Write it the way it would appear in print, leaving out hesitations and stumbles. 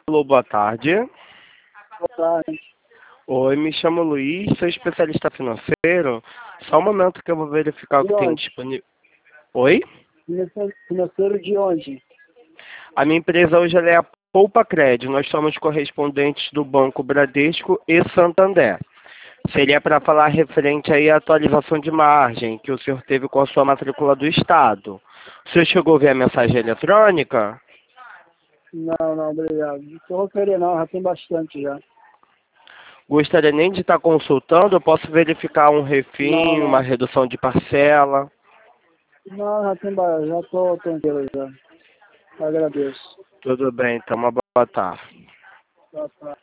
Alô, boa tarde. Boa tarde. Oi, me chamo Luiz, sou especialista financeiro. Só um momento que eu vou verificar o De que tem onde? disponível. Oi? Financeiro de onde? A minha empresa hoje ela é a Poupa Cred. Nós somos correspondentes do Banco Bradesco e Santander. Seria para falar referente aí à atualização de margem que o senhor teve com a sua matrícula do Estado. O senhor chegou a ver a mensagem eletrônica? Não, obrigado. Não vou querer não, já tem bastante já. Gostaria nem de estar consultando, eu posso verificar um Não, refim, uma não. redução de parcela. Não, já tô tranquilo já. Agradeço. Tudo bem, então uma boa tarde. Boa tarde.